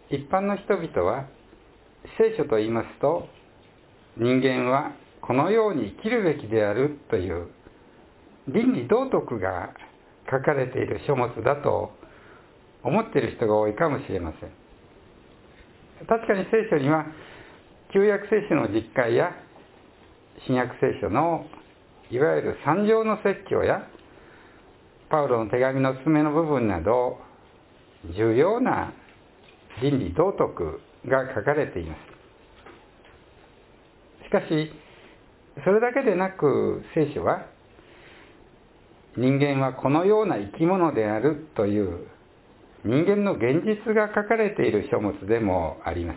一般の人々は聖書と言いますと、人間はこのように生きるべきであるという倫理道徳が書かれている書物だと思っている人が多いかもしれません。確かに聖書には旧約聖書の実会や新約聖書のいわゆる三条の説教やパウロの手紙の詰めの部分など重要な倫理道徳が書かれています。しかしそれだけでなく、聖書は人間はこのような生き物であるという人間の現実が書かれている書物でもあります。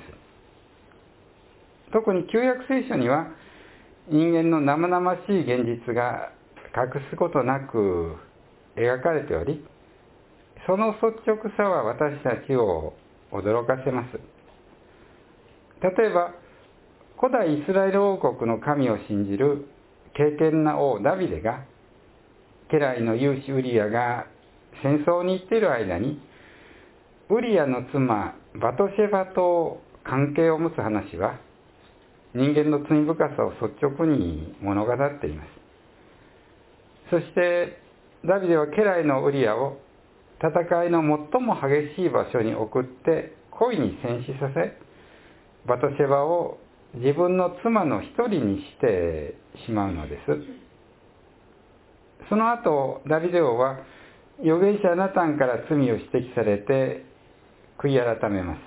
特に旧約聖書には人間の生々しい現実が隠すことなく描かれており、その率直さは私たちを驚かせます。例えば古代イスラエル王国の神を信じる敬虔な王ダビデが、家来の勇士ウリアが戦争に行っている間にウリアの妻バトシェバと関係を持つ話は、人間の罪深さを率直に物語っています。そしてダビデは家来のウリアを戦いの最も激しい場所に送って恋に戦死させ、バトシェバを自分の妻の一人にしてしまうのです。その後ダビデ王は預言者ナタンから罪を指摘されて悔い改めます。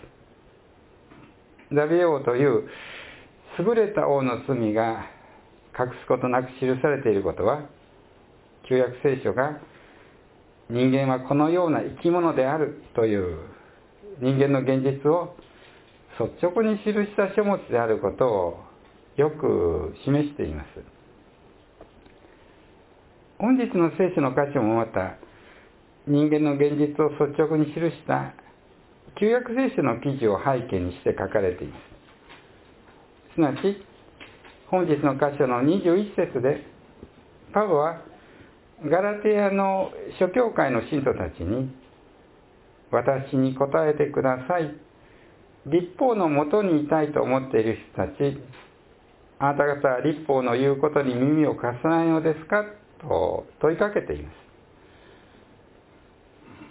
ダビデ王という優れた王の罪が隠すことなく記されていることは、旧約聖書が人間はこのような生き物であるという人間の現実を率直に記した書物であることをよく示しています。本日の聖書の箇所もまた人間の現実を率直に記した旧約聖書の記事を背景にして書かれています。すなわち本日の箇所の21節でパウロはガラテヤの諸教会の信徒たちに、私に答えてください、律法のもとにいたいと思っている人たち、あなた方は律法の言うことに耳を貸さないのですかと問いかけています。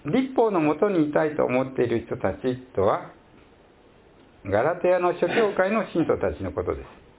律法のもとにいたいと思っている人たちとはガラテヤの諸教会の信徒たちのことです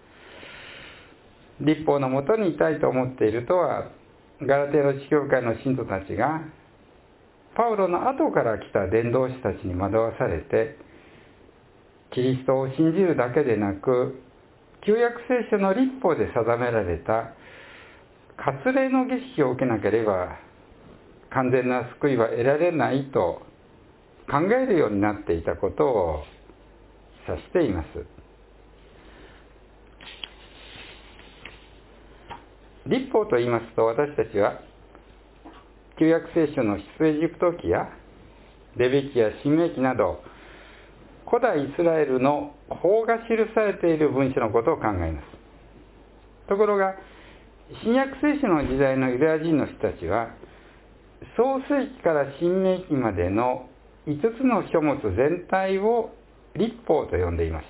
。律法のもとにいたいと思っているとは、ガラテヤの諸教会の信徒たちがパウロの後から来た伝道師たちに惑わされて、キリストを信じるだけでなく、旧約聖書の律法で定められた割礼の儀式を受けなければ完全な救いは得られないと考えるようになっていたことを指しています。律法と言いますと、私たちは旧約聖書の出エジプト記やレビ記や申命記など古代イスラエルの法が記されている文書のことを考えます。ところが新約聖書の時代のユダヤ人の人たちは、創世記から申命記までの5つの書物全体を律法と呼んでいました。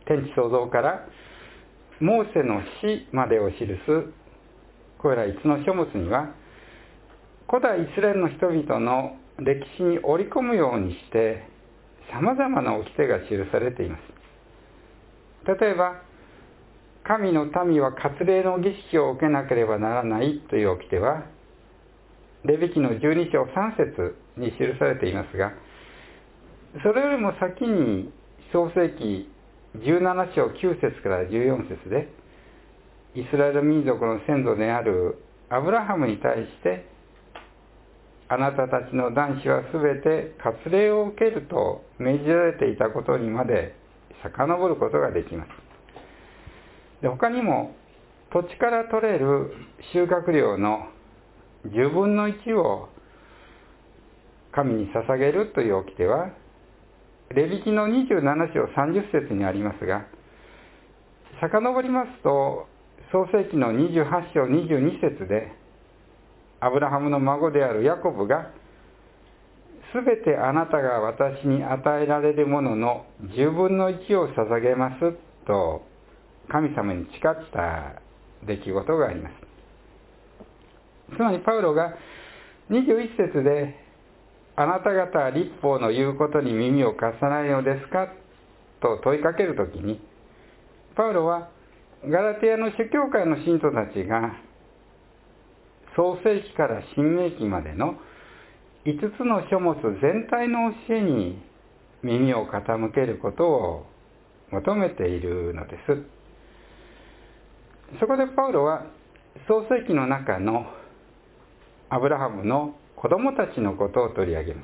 天地創造からモーセの死までを記すこれら5つの書物には、古代イスラエルの人々の歴史に織り込むようにして様々な掟が記されています。例えば、神の民は割礼の儀式を受けなければならないという掟は、レビ記の12章3節に記されていますが、それよりも先に創世記17章9節から14節で、イスラエル民族の先祖であるアブラハムに対して、あなたたちの男子はすべて割礼を受けると命じられていたことにまで遡ることができます。で、他にも土地から取れる収穫量の10分の1を神に捧げるという掟はレビ記の27章30節にありますが、遡りますと創世記の28章22節でアブラハムの孫であるヤコブがすべてあなたが私に与えられるものの10分の1を捧げますと神様に誓った出来事があります。つまりパウロが21節であなた方は律法の言うことに耳を貸さないのですかと問いかけるときに、パウロはガラテヤの諸教会の信徒たちが創世記から新明記までの5つの書物全体の教えに耳を傾けることを求めているのです。そこでパウロは創世記の中のアブラハムの子供たちのことを取り上げます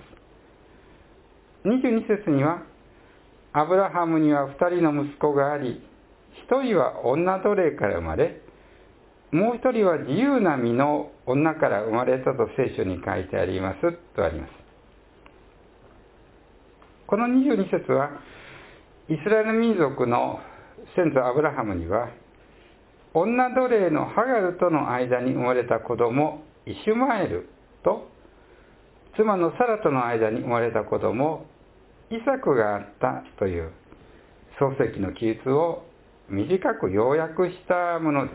。22節には、アブラハムには2人の息子があり、1人は女奴隷から生まれ、もう1人は自由な身の女から生まれたと聖書に書いてありますとあります。この22節は、イスラエル民族の先祖アブラハムには、女奴隷のハガルとの間に生まれた子供イシュマエルと妻のサラとの間に生まれた子供イサクがあったという創世記の記述を短く要約したものです。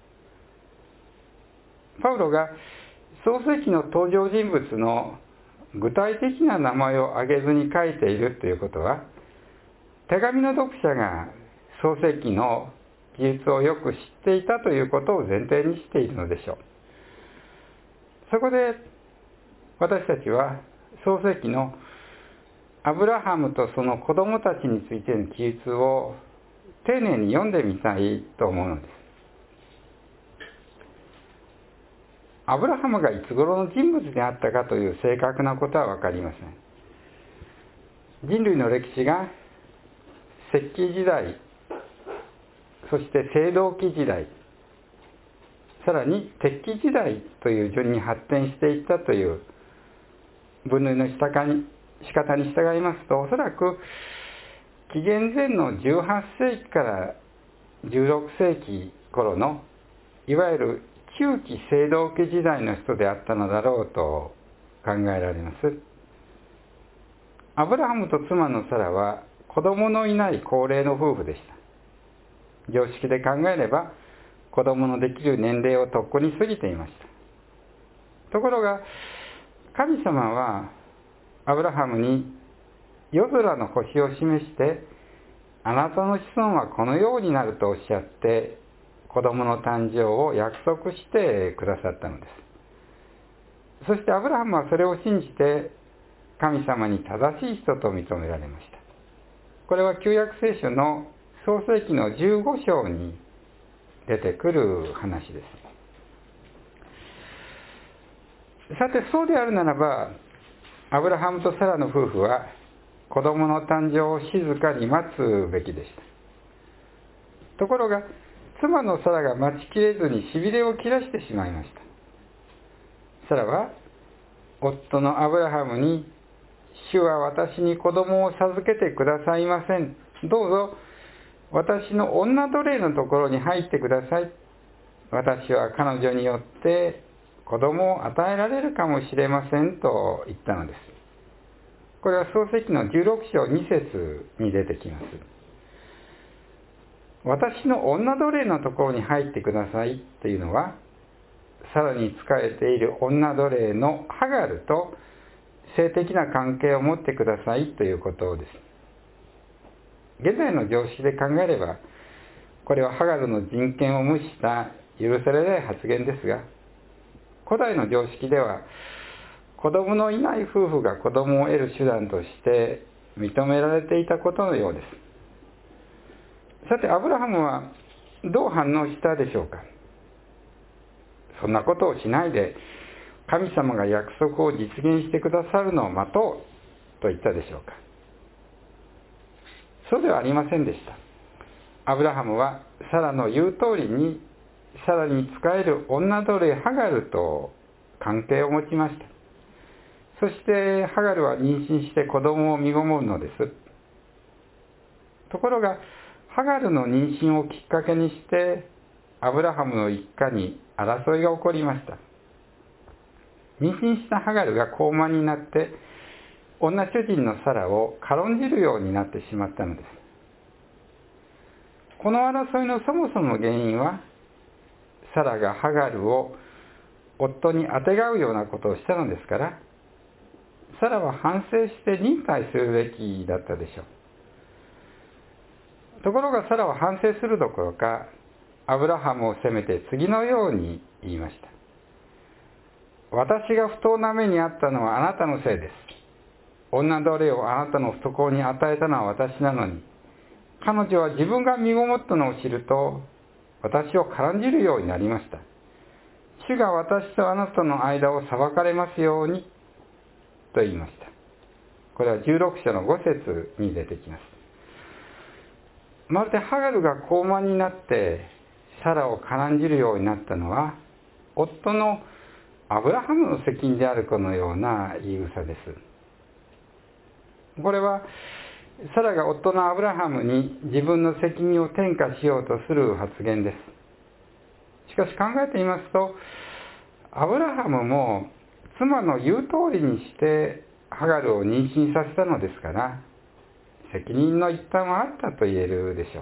パウロが創世記の登場人物の具体的な名前を挙げずに書いているということは、手紙の読者が創世記の記述をよく知っていたということを前提にしているのでしょう。そこで私たちは創世記のアブラハムとその子供たちについての記述を丁寧に読んでみたいと思うのです。アブラハムがいつ頃の人物であったかという正確なことは分かりません。人類の歴史が石器時代、そして青銅器時代、さらに鉄器時代という順に発展していったという分類の仕方に従いますと、おそらく紀元前の18世紀から16世紀頃のいわゆる中期青銅器時代の人であったのだろうと考えられます。アブラハムと妻のサラは子供のいない高齢の夫婦でした。常識で考えれば子供のできる年齢をとっくに過ぎていました。ところが神様はアブラハムに夜空の星を示して、あなたの子孫はこのようになるとおっしゃって子供の誕生を約束してくださったのです。そしてアブラハムはそれを信じて神様に正しい人と認められました。これは旧約聖書の創世記の15章に出てくる話です。さて、そうであるならば、アブラハムとサラの夫婦は子供の誕生を静かに待つべきでした。ところが、妻のサラが待ちきれずにしびれを切らしてしまいました。サラは夫のアブラハムに、主は私に子供を授けてくださいません。どうぞ私の女奴隷のところに入ってください。私は彼女によって子供を与えられるかもしれませんと言ったのです。これは創世記の16章2節に出てきます。私の女奴隷のところに入ってくださいというのは、さらに仕えている女奴隷のハガルと性的な関係を持ってくださいということです。現在の常識で考えれば、これはハガルの人権を無視した許されない発言ですが、古代の常識では子供のいない夫婦が子供を得る手段として認められていたことのようです。さて、アブラハムはどう反応したでしょうか。そんなことをしないで神様が約束を実現してくださるのを待とうと言ったでしょうか。そうではありませんでした。アブラハムはサラの言う通りにサラに仕える女奴隷ハガルと関係を持ちました。そしてハガルは妊娠して子供を身ごもるのです。ところがハガルの妊娠をきっかけにしてアブラハムの一家に争いが起こりました。妊娠したハガルが高慢になって女主人のサラを軽んじるようになってしまったのです。この争いのそもそも原因は、サラがハガルを夫にあてがうようなことをしたのですから、サラは反省して忍耐するべきだったでしょう。ところがサラは反省するどころか、アブラハムを責めて次のように言いました。私が不当な目に遭ったのはあなたのせいです。女奴隷をあなたの懐に与えたのは私なのに、彼女は自分が身ごもったのを知ると、私を軽んじるようになりました。主が私とあなたの間を裁かれますように、と言いました。これは16章の5節に出てきます。まるでハガルが高慢になってサラを軽んじるようになったのは、夫のアブラハムの責任であるかのような言い草です。これはサラが夫のアブラハムに自分の責任を転嫁しようとする発言です。しかし考えてみますと、アブラハムも妻の言う通りにしてハガルを妊娠させたのですから、責任の一端はあったと言えるでしょう。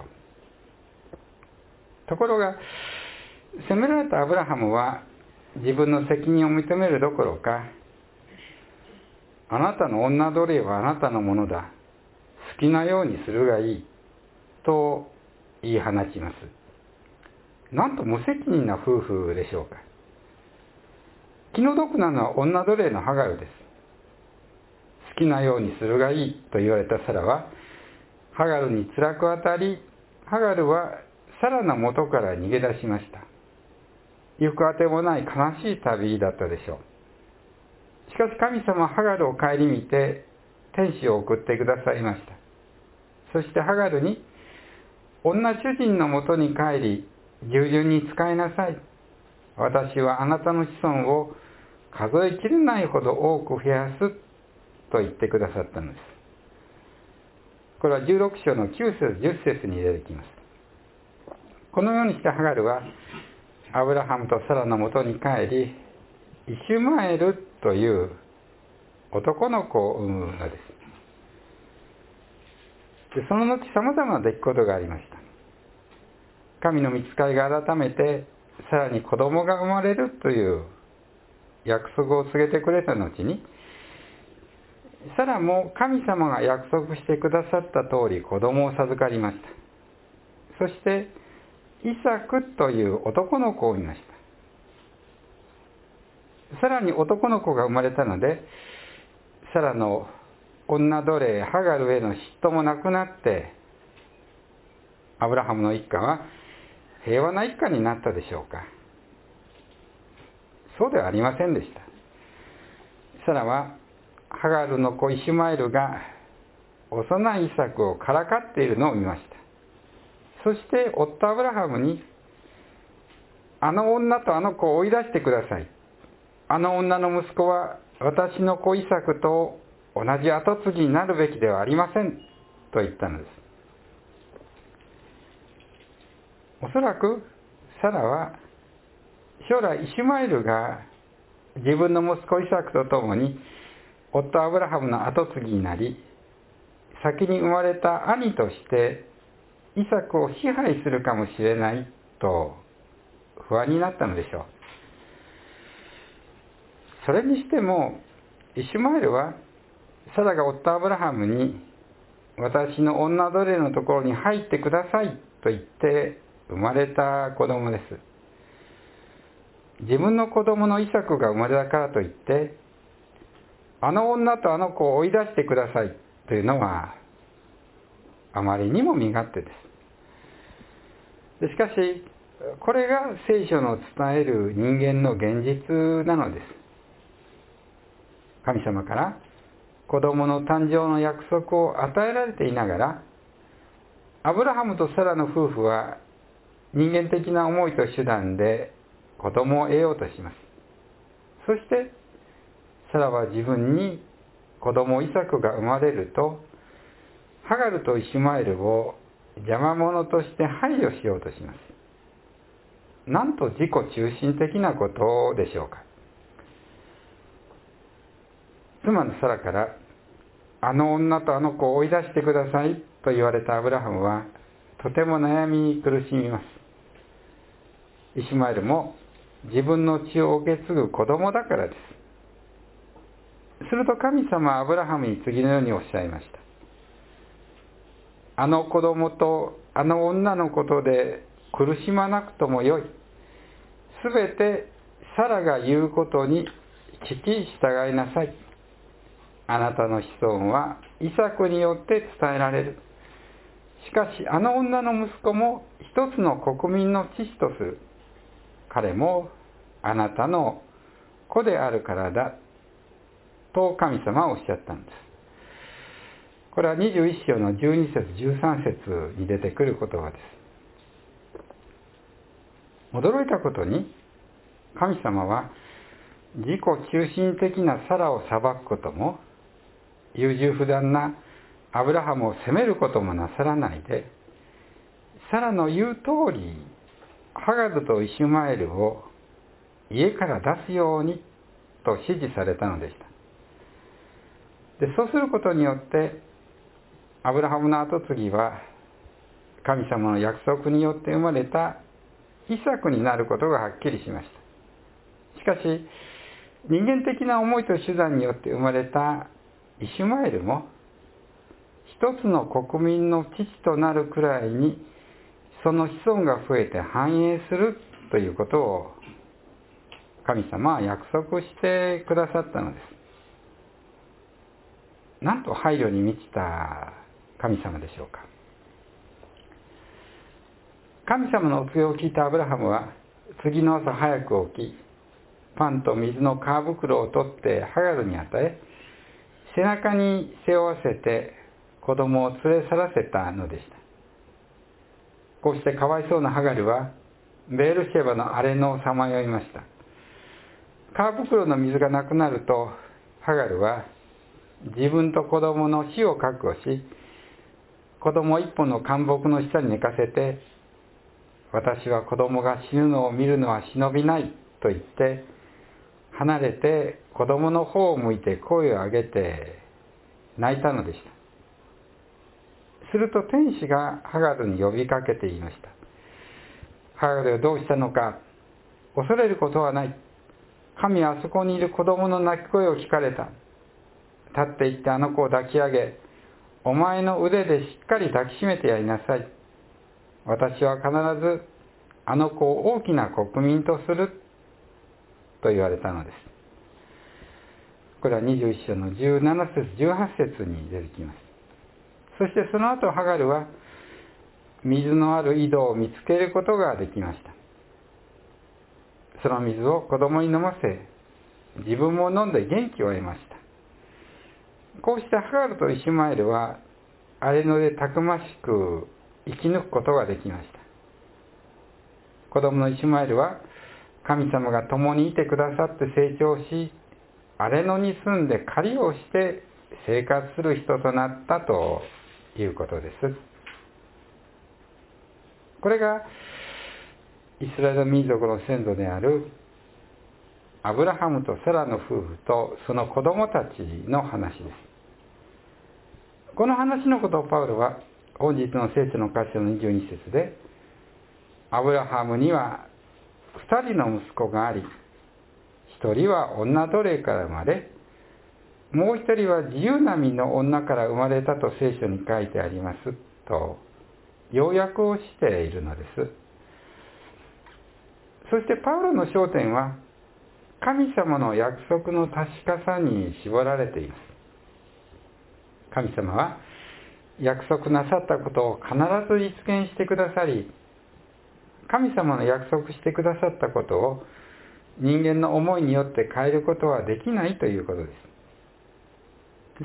ところが、責められたアブラハムは自分の責任を認めるどころか、あなたの女奴隷はあなたのものだ、好きなようにするがいい、と言い放ちます。なんと無責任な夫婦でしょうか。気の毒なのは女奴隷のハガルです。好きなようにするがいいと言われたサラは、ハガルに辛く当たり、ハガルはサラの元から逃げ出しました。行くあてもない悲しい旅だったでしょう。しかし神様はハガルを顧みて天使を送ってくださいました。そしてハガルに、女主人のもとに帰り、従順に仕えなさい。私はあなたの子孫を数えきれないほど多く増やすと言ってくださったのです。これは16章の9節10節に出てきます。このようにしてハガルはアブラハムとサラのもとに帰り、イシュマエルという男の子を産むのです。でその後さまざまな出来事がありました。神の御使いが改めてさらに子供が生まれるという約束を告げてくれた後に、サラも神様が約束してくださった通り子供を授かりました。そしてイサクという男の子を産みました。さらに男の子が生まれたので、サラの女奴隷ハガルへの嫉妬もなくなって、アブラハムの一家は平和な一家になったでしょうか。そうではありませんでした。サラはハガルの子イシュマエルが幼いイサクをからかっているのを見ました。そして夫アブラハムに、あの女とあの子を追い出してください。あの女の息子は私の子イサクと同じ跡継ぎになるべきではありませんと言ったのです。おそらくサラは将来イシュマエルが自分の息子イサクと共に夫アブラハムの跡継ぎになり、先に生まれた兄としてイサクを支配するかもしれないと不安になったのでしょう。それにしてもイシュマエルはサラが夫アブラハムに、私の女奴隷のところに入ってくださいと言って生まれた子供です。自分の子供のイサクが生まれたからといって、あの女とあの子を追い出してくださいというのはあまりにも身勝手です。しかしこれが聖書の伝える人間の現実なのです。神様から子供の誕生の約束を与えられていながら、アブラハムとサラの夫婦は人間的な思いと手段で子供を得ようとします。そしてサラは自分に子供イサクが生まれると、ハガルとイシュマエルを邪魔者として排除しようとします。なんと自己中心的なことでしょうか。妻のサラからあの女とあの子を追い出してくださいと言われたアブラハムはとても悩みに苦しみます。イシュマエルも自分の血を受け継ぐ子供だからです。すると神様はアブラハムに次のようにおっしゃいました。あの子供とあの女のことで苦しまなくともよい。すべてサラが言うことに聞き従いなさい。あなたの子孫はイサクによって伝えられる。しかしあの女の息子も一つの国民の父とする。彼もあなたの子であるからだ。と神様はおっしゃったんです。これは21章の12節13節に出てくる言葉です。驚いたことに神様は自己中心的なサラを裁くことも優柔不断なアブラハムを責めることもなさらないで、サラの言う通りハガルとイシュマエルを家から出すようにと指示されたのでした。で、そうすることによってアブラハムの跡継ぎは神様の約束によって生まれたイサクになることがはっきりしました。しかし人間的な思いと手段によって生まれたイシュマエルも一つの国民の父となるくらいにその子孫が増えて繁栄するということを神様は約束してくださったのです。なんと配慮に満ちた神様でしょうか。神様のお告げを聞いたアブラハムは次の朝早く起き、パンと水の皮袋を取ってハガルに与え、背中に背負わせて子供を連れ去らせたのでした。こうしてかわいそうなハガルはベールシェバの荒れ野をさまよいました。皮袋の水がなくなるとハガルは自分と子供の死を覚悟し、子供を一本の干木の下に寝かせて、私は子供が死ぬのを見るのは忍びないと言って離れて子供の方を向いて声を上げて泣いたのでした。すると天使がハガルに呼びかけて言いました。ハガルはどうしたのか。恐れることはない。神はあそこにいる子供の泣き声を聞かれた。立って行ってあの子を抱き上げ、お前の腕でしっかり抱きしめてやりなさい。私は必ずあの子を大きな国民とすると言われたのです。これは21章の17節18節に出てきます。そしてその後ハガルは水のある井戸を見つけることができました。その水を子供に飲ませ、自分も飲んで元気を得ました。こうしてハガルとイシュマエルは荒れ野でたくましく生き抜くことができました。子供のイシュマエルは神様が共にいてくださって成長し、荒れ野に住んで狩りをして生活する人となったということです。これがイスラエル民族の先祖であるアブラハムとサラの夫婦とその子供たちの話です。この話のことをパウロは本日の聖書の箇所の22節で、アブラハムには2人の息子があり、1人は女奴隷から生まれ、もう1人は自由な身の女から生まれたと聖書に書いてありますと要約をしているのです。そしてパウロの焦点は神様の約束の確かさに絞られています。神様は約束なさったことを必ず実現してくださり、神様の約束してくださったことを人間の思いによって変えることはできないということです。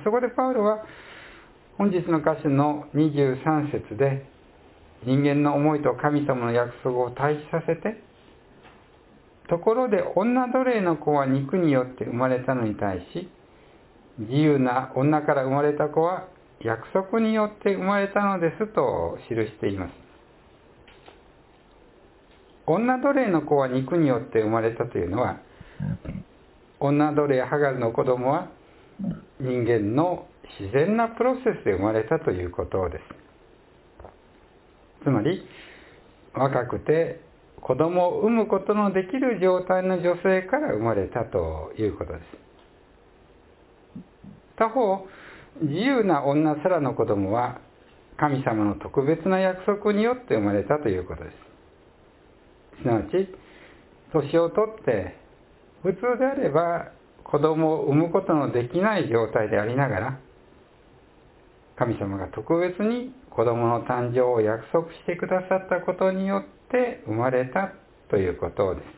そこでパウロは本日の箇所の23節で人間の思いと神様の約束を対比させて、ところで女奴隷の子は肉によって生まれたのに対し、自由な女から生まれた子は約束によって生まれたのですと記しています。女奴隷の子は肉によって生まれたというのは、女奴隷ハガルの子供は人間の自然なプロセスで生まれたということです。つまり、若くて子供を産むことのできる状態の女性から生まれたということです。他方、自由な女サラの子供は神様の特別な約束によって生まれたということです。すなわち、年をとって普通であれば子供を産むことのできない状態でありながら、神様が特別に子供の誕生を約束してくださったことによって生まれたということです。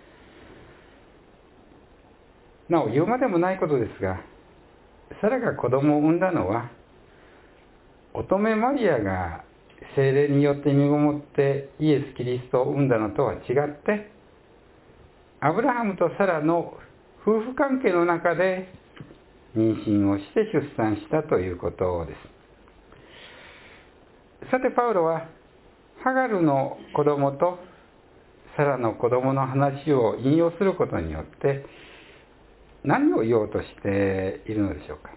なお、言うまでもないことですが、サラが子供を産んだのは、乙女マリアが聖霊によって身ごもってイエス・キリストを産んだのとは違って、アブラハムとサラの夫婦関係の中で妊娠をして出産したということです。さて、パウロはハガルの子供とサラの子供の話を引用することによって何を言おうとしているのでしょうか。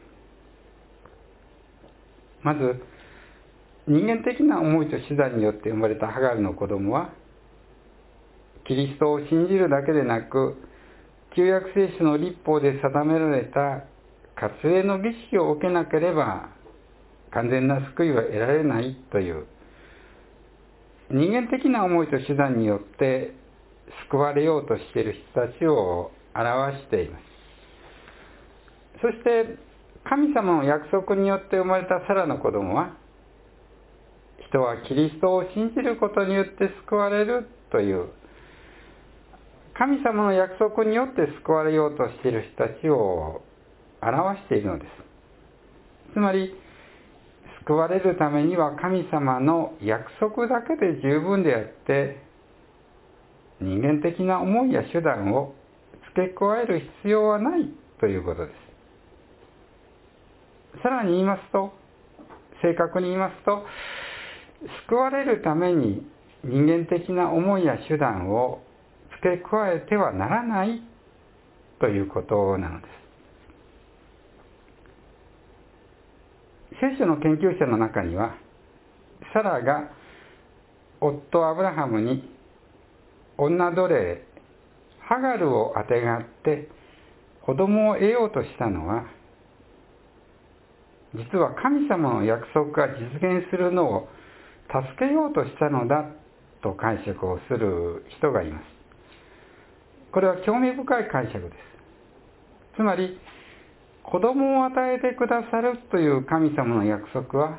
まず、人間的な思いと手段によって生まれたハガルの子供は、キリストを信じるだけでなく、旧約聖書の律法で定められた割礼の儀式を受けなければ完全な救いは得られないという人間的な思いと手段によって救われようとしている人たちを表しています。そして神様の約束によって生まれたサラの子供は、人はキリストを信じることによって救われるという神様の約束によって救われようとしている人たちを表しているのです。つまり、救われるためには神様の約束だけで十分であって、人間的な思いや手段を付け加える必要はないということです。さらに言いますと、正確に言いますと、救われるために人間的な思いや手段を付け加えてはならないということなのです。聖書の研究者の中には、サラが夫アブラハムに女奴隷ハガルをあてがって子供を得ようとしたのは、実は神様の約束が実現するのを助けようとしたのだと解釈をする人がいます。これは興味深い解釈です。つまり、子供を与えてくださるという神様の約束は、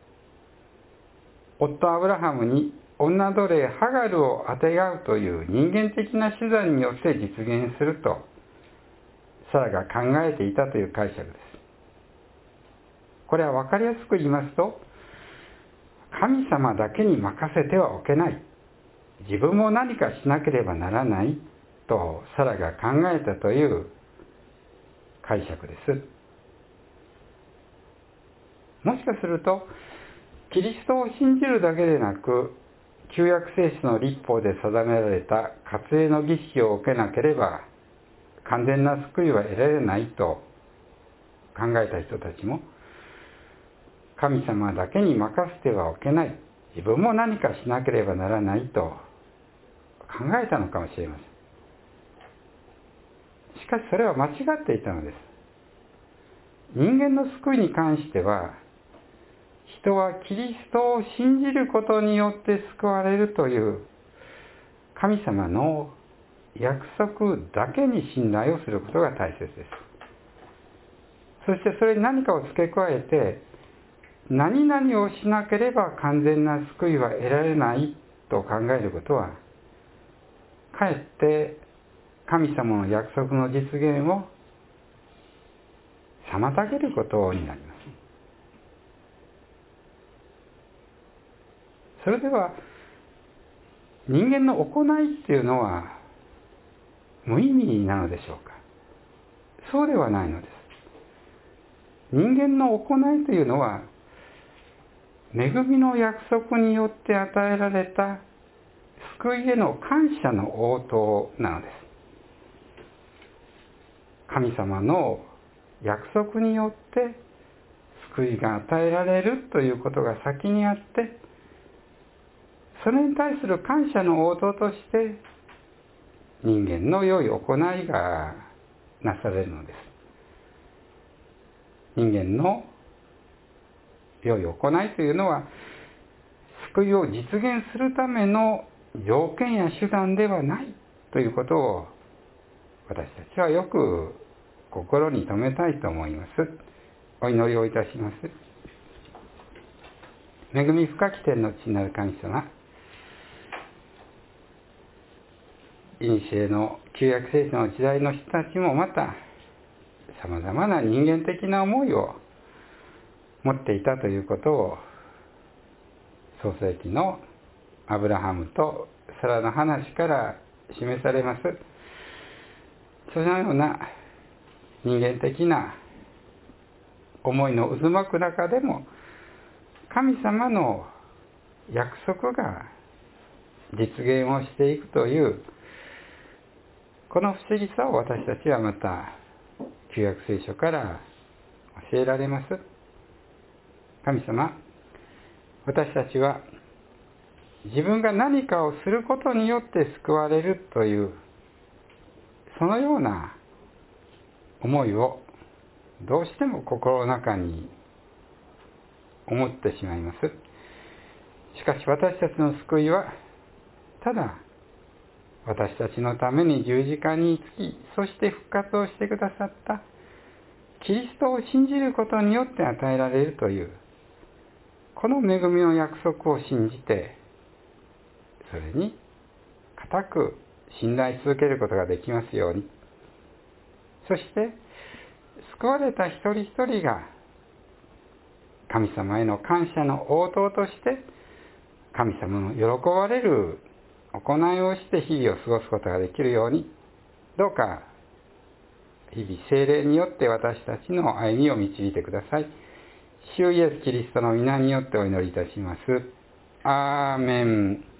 夫アブラハムに女奴隷ハガルをあてがうという人間的な手段によって実現すると、サラが考えていたという解釈です。これは分かりやすく言いますと、神様だけに任せてはおけない。自分も何かしなければならないとサラが考えたという解釈です。もしかすると、キリストを信じるだけでなく、旧約聖書の律法で定められた割礼の儀式を受けなければ完全な救いは得られないと考えた人たちも、神様だけに任せてはおけない、自分も何かしなければならないと考えたのかもしれません。しかしそれは間違っていたのです。人間の救いに関しては、人はキリストを信じることによって救われるという神様の約束だけに信頼をすることが大切です。そしてそれに何かを付け加えて、何々をしなければ完全な救いは得られないと考えることは、かえって神様の約束の実現を妨げることになります。それでは、人間の行いっていうのは無意味なのでしょうか。そうではないのです。人間の行いというのは、恵みの約束によって与えられた救いへの感謝の応答なのです。神様の約束によって救いが与えられるということが先にあって、それに対する感謝の応答として人間の良い行いがなされるのです。人間の良い行いというのは救いを実現するための条件や手段ではないということを私たちはよく心に留めたいと思います。お祈りをいたします。恵み深き天の父なる神様、古の旧約聖書の時代の人たちもまたさまざまな人間的な思いを持っていたということを創世記のアブラハムとサラの話から示されます。そのような人間的な思いの渦巻く中でも神様の約束が実現をしていくというこの不思議さを私たちはまた旧約聖書から教えられます。神様、私たちは自分が何かをすることによって救われるというそのような思いをどうしても心の中に思ってしまいます。しかし私たちの救いはただ私たちのために十字架につき、そして復活をしてくださったキリストを信じることによって与えられるというこの恵みの約束を信じて、それに固く信頼し続けることができますように。そして救われた一人一人が神様への感謝の応答として神様の喜ばれる行いをして日々を過ごすことができるように、どうか日々聖霊によって私たちの歩みを導いてください。主イエスキリストの皆によってお祈りいたします。アーメン。